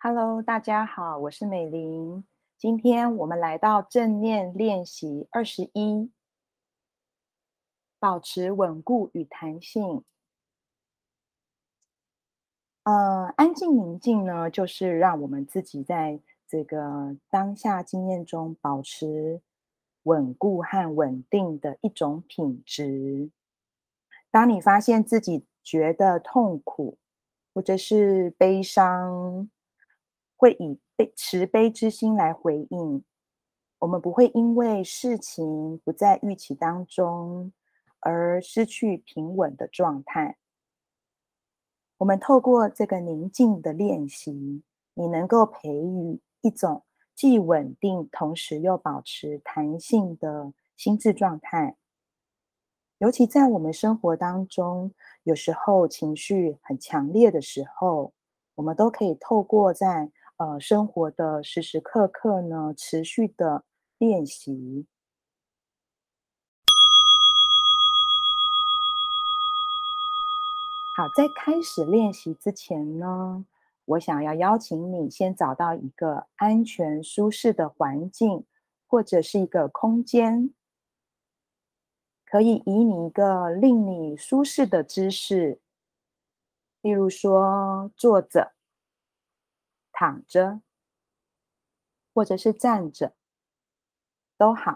Hello，大家好，我是美玲。今天我们来到正念练习21，保持稳固与弹性。安静宁静呢，就是让我们自己在这个当下经验中保持稳固和稳定的一种品质。当你发现自己觉得痛苦，或者是悲伤，会以慈悲之心来回应。我们不会因为事情不在预期当中而失去平稳的状态。我们透过这个宁静的练习，你能够培育一种既稳定，同时又保持弹性的心智状态。尤其在我们生活当中，有时候情绪很强烈的时候，我们都可以透过在生活的时时刻刻呢，持续的练习。好，在开始练习之前呢，我想要邀请你先找到一个安全舒适的环境，或者是一个空间，可以以你一个令你舒适的姿势，例如说坐着、躺着，或者是站着都好。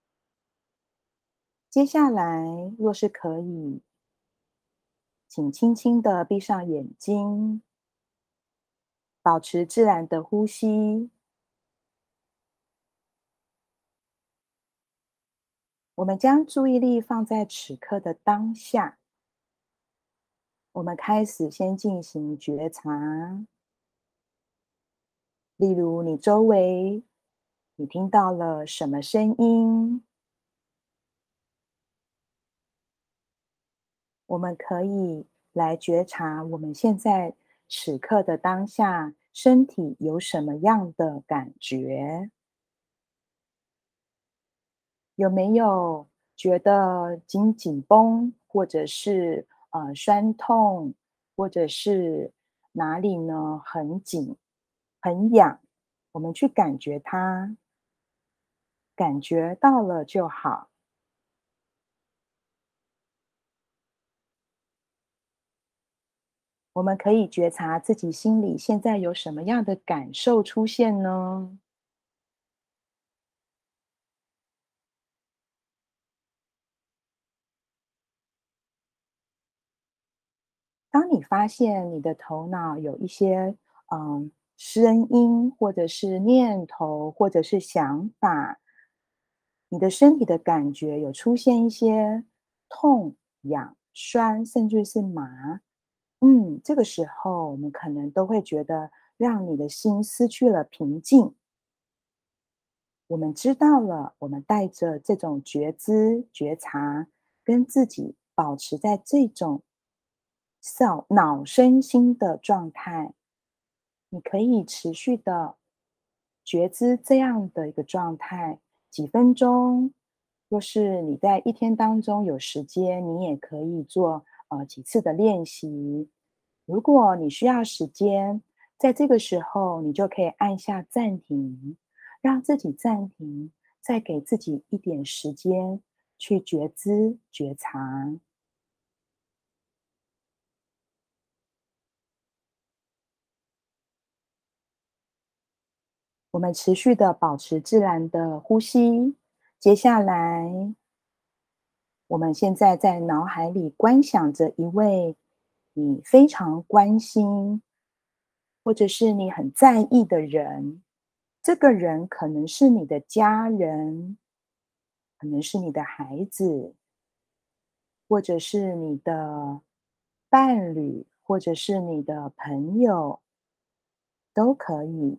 接下来，若是可以，请轻轻的闭上眼睛，保持自然的呼吸。我们将注意力放在此刻的当下。我们开始先进行觉察，例如你周围，你听到了什么声音？我们可以来觉察我们现在此刻的当下，身体有什么样的感觉？有没有觉得紧绷，或者是酸痛，或者是哪里呢很紧、很痒？我们去感觉它，感觉到了就好。我们可以觉察自己心里现在有什么样的感受出现呢？当你发现你的头脑有一些声音，或者是念头，或者是想法，你的身体的感觉有出现一些痛、痒、酸，甚至是麻，这个时候我们可能都会觉得让你的心失去了平静。我们知道了，我们带着这种觉知、觉察，跟自己保持在这种脑身心的状态，你可以持续的觉知这样的一个状态，几分钟。若是你在一天当中有时间，你也可以做几次的练习。如果你需要时间，在这个时候你就可以按下暂停，让自己暂停，再给自己一点时间去觉知觉察。我们持续的保持自然的呼吸。接下来，我们现在在脑海里观想着一位你非常关心，或者是你很在意的人。这个人可能是你的家人，可能是你的孩子，或者是你的伴侣，或者是你的朋友，都可以。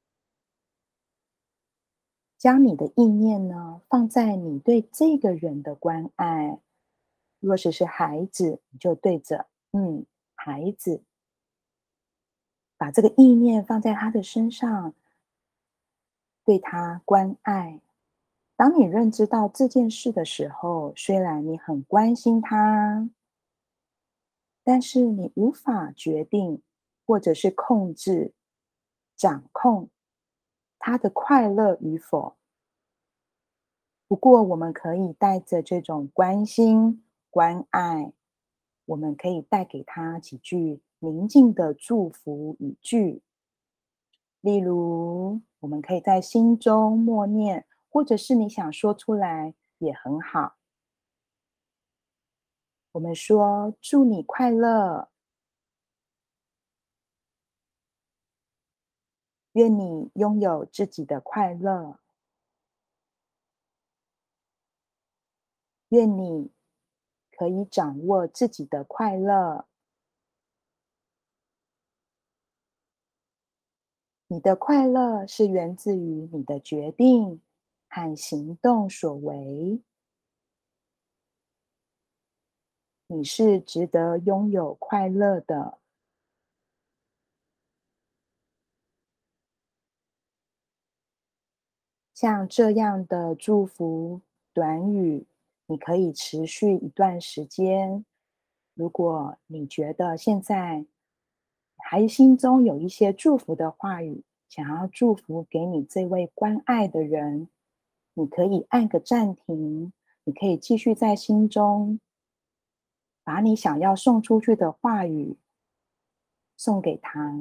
将你的意念呢放在你对这个人的关爱。若是孩子，你就对着孩子，把这个意念放在他的身上，对他关爱。当你认知到这件事的时候，虽然你很关心他，但是你无法决定或者是控制掌控他的快乐与否。不过，我们可以带着这种关心、关爱，我们可以带给他几句宁静的祝福语句。例如，我们可以在心中默念，或者是你想说出来也很好。我们说：“祝你快乐，愿你拥有自己的快乐，愿你可以掌握自己的快乐。你的快乐是源自于你的决定和行动所为。你是值得拥有快乐的。”像这样的祝福短语，你可以持续一段时间。如果你觉得现在还心中有一些祝福的话语，想要祝福给你这位关爱的人，你可以按个暂停，你可以继续在心中把你想要送出去的话语送给他，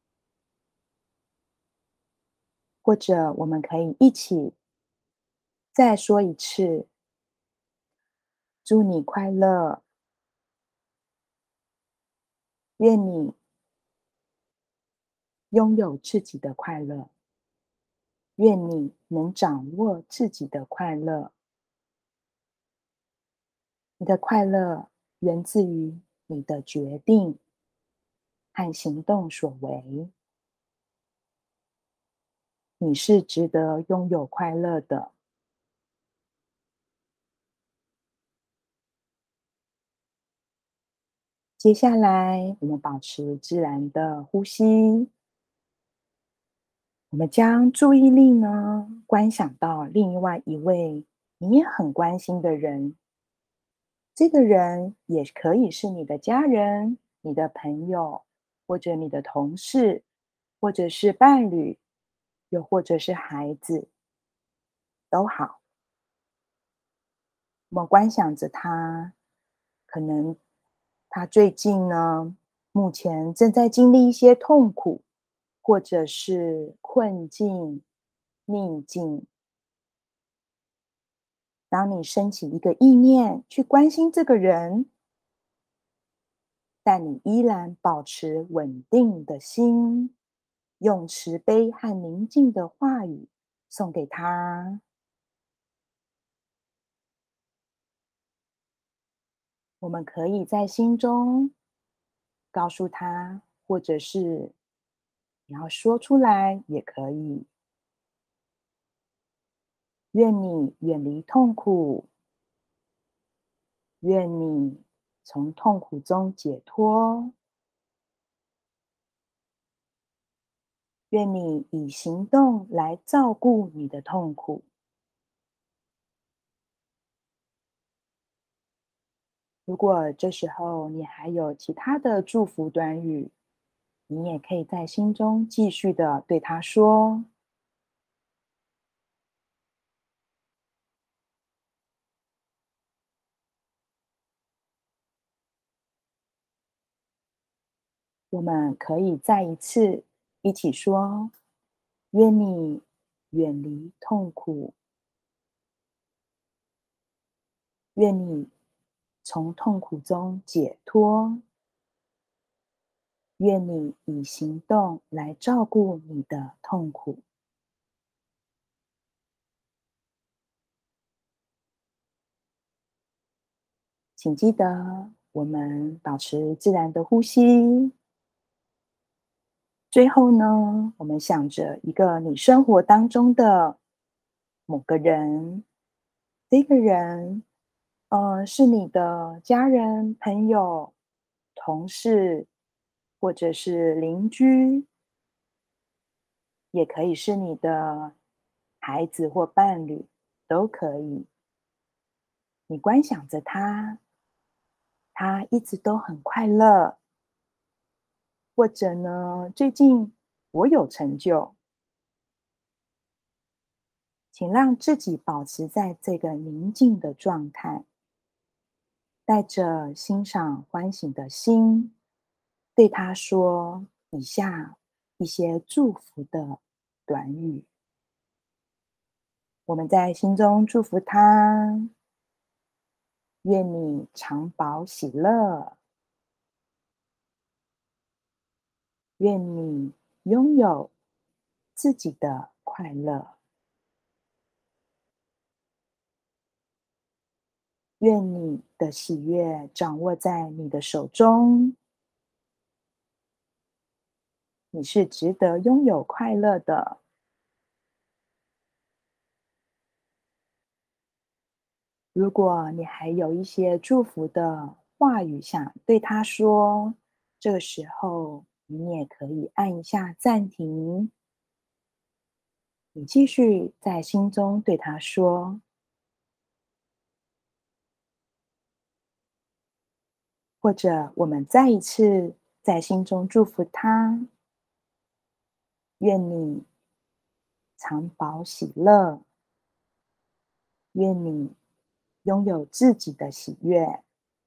或者我们可以一起再说一次：祝你快乐，愿你拥有自己的快乐，愿你能掌握自己的快乐。你的快乐源自于你的决定和行动所为。你是值得拥有快乐的。接下来，我们保持自然的呼吸，我们将注意力呢观想到另外一位你也很关心的人。这个人也可以是你的家人、你的朋友，或者你的同事，或者是伴侣，又或者是孩子，都好。我们观想着他，可能他最近呢，目前正在经历一些痛苦，或者是困境、逆境。当你升起一个意念去关心这个人，但你依然保持稳定的心，用慈悲和宁静的话语送给他。我们可以在心中告诉他，或者是你要说出来也可以。愿你远离痛苦，愿你从痛苦中解脱，愿你以行动来照顾你的痛苦。如果这时候你还有其他的祝福短语，你也可以在心中继续的对他说。我们可以再一次一起说：愿你远离痛苦，愿你从痛苦中解脱，愿你以行动来照顾你的痛苦。请记得，我们保持自然的呼吸。最后呢，我们想着一个你生活当中的某个人，这个人，是你的家人、朋友、同事，或者是邻居，也可以是你的孩子或伴侣，都可以。你观想着他，他一直都很快乐，或者呢，最近我有成就。请让自己保持在这个宁静的状态，带着欣赏欢喜的心，对他说以下一些祝福的短语。我们在心中祝福他，愿你常保喜乐，愿你拥有自己的快乐，愿你的喜悦掌握在你的手中，你是值得拥有快乐的。如果你还有一些祝福的话语想对他说，这个时候你也可以按一下暂停，你继续在心中对他说，或者我们再一次在心中祝福他，愿你常保喜乐，愿你拥有自己的喜悦，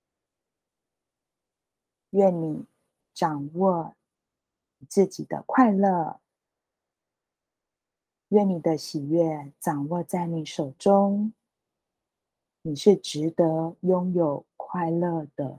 愿你掌握自己的快乐，愿你的喜悦掌握在你手中，你是值得拥有快乐的。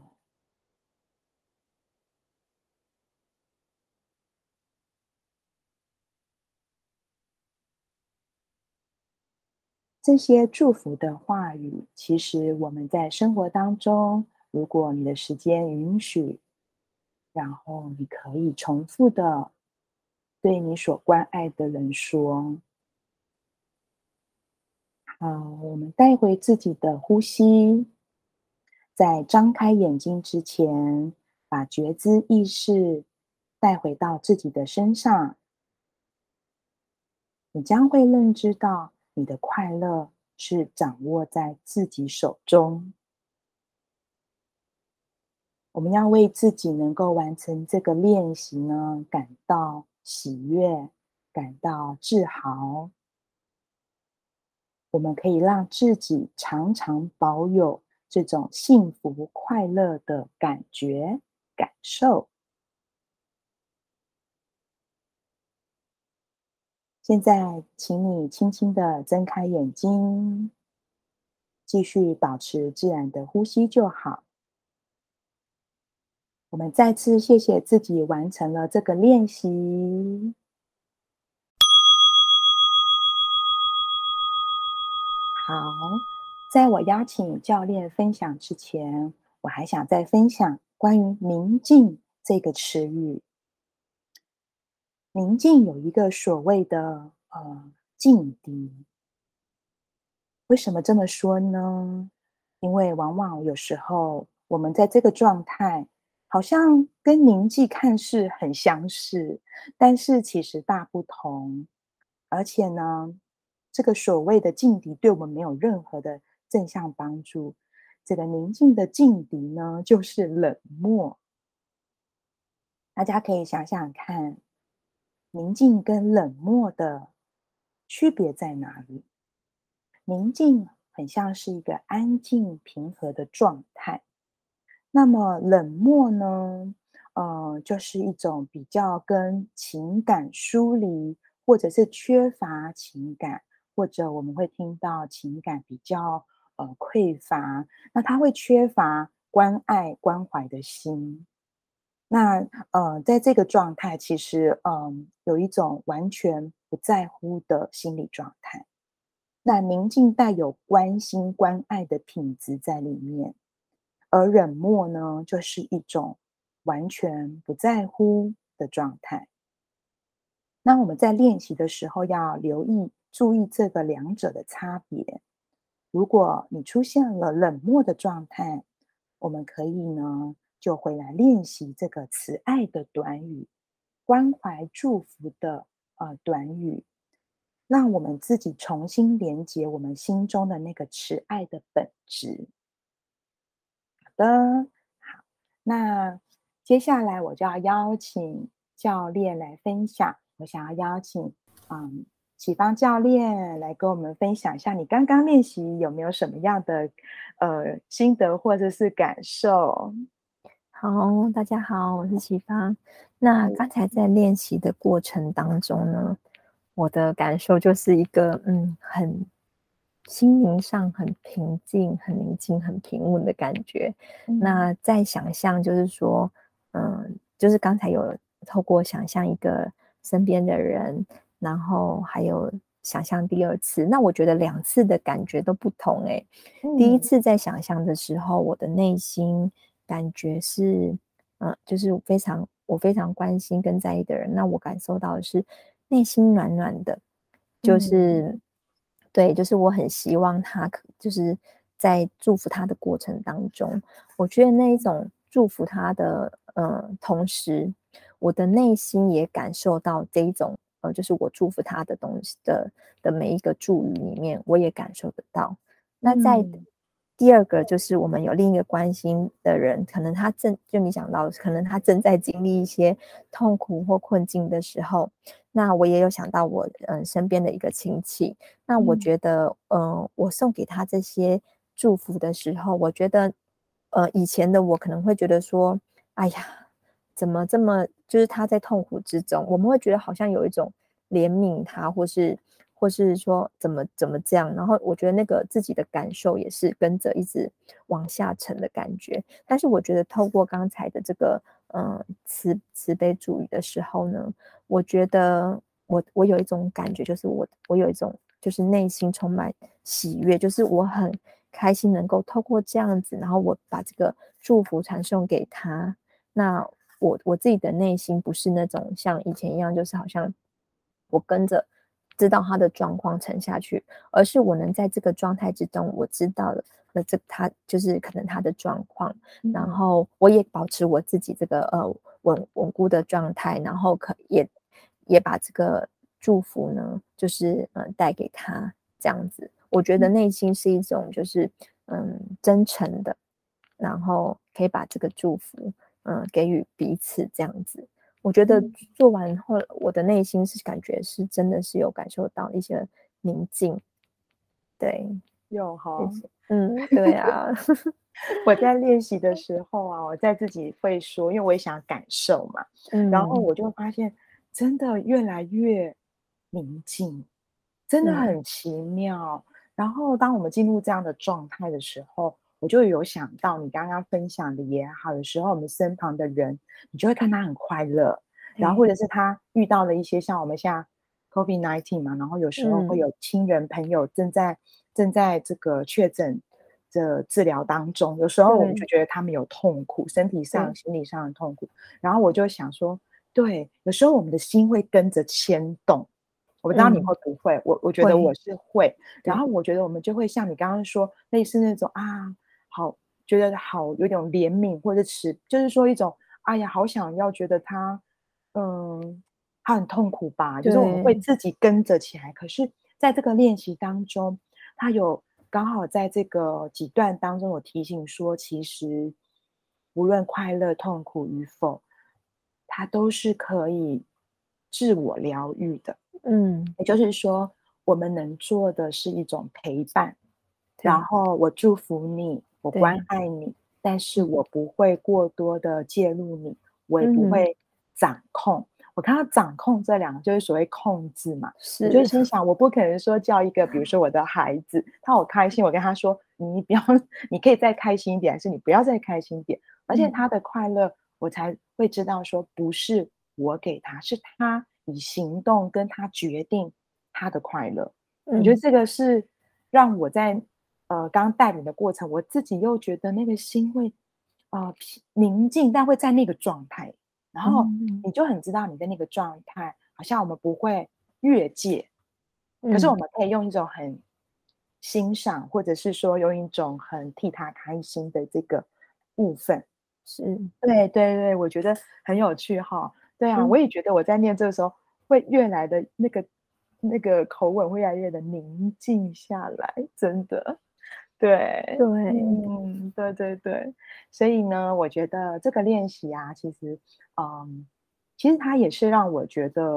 这些祝福的话语，其实我们在生活当中，如果你的时间允许，然后你可以重复的对你所关爱的人说。好，我们带回自己的呼吸，在张开眼睛之前，把觉知意识带回到自己的身上，你将会认知到你的快乐是掌握在自己手中。我们要为自己能够完成这个练习呢，感到喜悦，感到自豪。我们可以让自己常常保有这种幸福快乐的感觉、感受。现在，请你轻轻的睁开眼睛，继续保持自然的呼吸就好。我们再次谢谢自己完成了这个练习。好，在我邀请教练分享之前，我还想再分享关于宁静这个词语。宁静有一个所谓的静迪，为什么这么说呢？因为往往有时候我们在这个状态，好像跟宁静看似很相似，但是其实大不同。而且呢，这个所谓的劲敌对我们没有任何的正向帮助。这个宁静的劲敌呢，就是冷漠。大家可以想想看，宁静跟冷漠的区别在哪里？宁静很像是一个安静平和的状态，那么冷漠呢？就是一种比较跟情感疏离，或者是缺乏情感，或者我们会听到情感比较匮乏，那他会缺乏关爱关怀的心。那在这个状态，其实有一种完全不在乎的心理状态。那宁静带有关心关爱的品质在里面。而冷漠呢，就是一种完全不在乎的状态。那我们在练习的时候要留意、注意这个两者的差别。如果你出现了冷漠的状态，我们可以呢就回来练习这个慈爱的短语、关怀祝福的短语，让我们自己重新连接我们心中的那个慈爱的本质。的，那接下来我就要邀请教练来分享我想要邀请启芳教练来跟我们分享一下，你刚刚练习有没有什么样的心得或者是感受？ 好，大家好，我是启芳。那刚才在练习的过程当中呢，我的感受就是一个很心灵上很平静、很宁静、很平稳的感觉。那在想象就是说，就是刚才有透过想象一个身边的人，然后还有想象第二次，那我觉得2次的感觉都不同欸。第一次在想象的时候，我的内心感觉是，就是我非常关心跟在意的人，那我感受到的是内心暖暖的，就是对，就是我很希望他就是在祝福他的过程当中，我觉得那一种祝福他的同时，我的内心也感受到这一种就是我祝福他的东西的每一个祝语里面，我也感受得到。那在第二个就是我们有另一个关心的人，可能就你讲到，可能他正在经历一些痛苦或困境的时候，那我也有想到我身边的一个亲戚，那我觉得我送给他这些祝福的时候，我觉得以前的我可能会觉得说，哎呀，怎么这么就是他在痛苦之中，我们会觉得好像有一种怜悯他，或是说怎么这样，然后我觉得那个自己的感受也是跟着一直往下沉的感觉。但是我觉得透过刚才的这个慈悲主义的时候呢，我觉得我有一种感觉，就是我有一种就是内心充满喜悦，就是我很开心能够透过这样子，然后我把这个祝福传送给他。那我自己的内心不是那种像以前一样，就是好像我跟着知道他的状况沉下去，而是我能在这个状态之中，我知道了他就是可能他的状况，然后我也保持我自己这个稳固的状态，然后也把这个祝福呢，就是带给他这样子。我觉得内心是一种就是真诚的，然后可以把这个祝福给予彼此这样子。我觉得做完后，我的内心是感觉是真的是有感受到一些宁静，对， 有哈， 谢谢。对啊， 我在练习的时候啊，我在自己会说，因为我也想感受嘛，然后嗯我就发现真的越来越宁静，真的嗯很奇妙。然后当我们进入这样的状态的时候，我就有想到你刚刚分享的也好，有时候我们身旁的人，你就会看他很快乐，然后或对， 者是他遇到了一些像我们现在 COVID-19 嘛，然后有时候会嗯有亲人朋友正在这个确诊的治疗当中，有时候我们就对觉得他们有痛苦，身体上、 对心理上的痛苦。然后我就想说，对，有时候我们的心会跟着牵动。我不知道你嗯会不会，我觉得我会， 是会。然对后我觉得我们就会像你刚刚说，类似那种好觉得好有种怜悯或者就是说一种哎呀，好想要觉得嗯，他很痛苦吧，就是我们会对， 自己跟着起来。可是在这个练习当中，他有刚好在这个几段当中有提醒说，其实无论快乐、痛苦与否，它都是可以自我疗愈的。 嗯也就是说，我们能做的是一种陪伴，然对后我祝福你，我关对， 爱你，但是嗯我不会过多的介入你，我也不嗯会掌控。我看到掌控这两个就是所谓控制嘛，我就是， 心想，我不可能说叫一个，比如说我的孩子，他好开心，我跟他说，你不要，你可以再开心一点，还是你不要再开心一点，而且嗯他的快乐，我才会知道说，不是我给他，是他以行动跟他决定他的快乐。我觉得嗯这个是让我在刚带领的过程，我自己又觉得那个心会宁静，但会在那个状态，然后嗯你就很知道你的那个状态，好像我们不会越界，可是我嗯， 们可以用一种很欣赏，或者是说用一种很替他开心的这个部分。 是， 对对对，我觉得很有趣哈。对啊，我嗯也觉得我在念这个时候会越来的那个口吻会越来越的宁静下来，真的。对， 对， 对对对。所以呢，我觉得这个练习啊，其实它也是让我觉得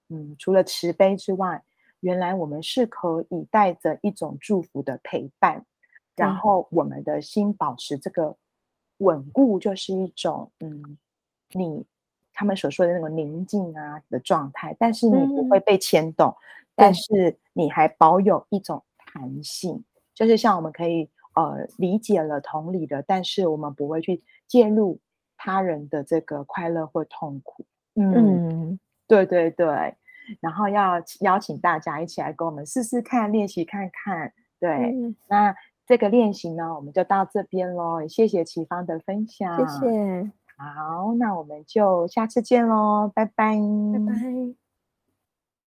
除了慈悲之外，原来我们是可以带着一种祝福的陪伴，然对， 后我们的心保持这个稳固，就是一种你他们所说的那种宁静啊的状态，但是你不会嗯， 被牵动，但对， 是你还保有一种弹性，就是像我们可以理解了、同理的，但是我们不会去介入他人的这个快乐或痛苦。嗯， 嗯， 对对对。然后要邀请大家一起来跟我们试试看，练习看看。对， 嗯， 那这个练习呢，我们就到这边喽。也谢谢齐芳的分谢享。 谢， 好，那我们就下次见喽，拜拜。 拜拜。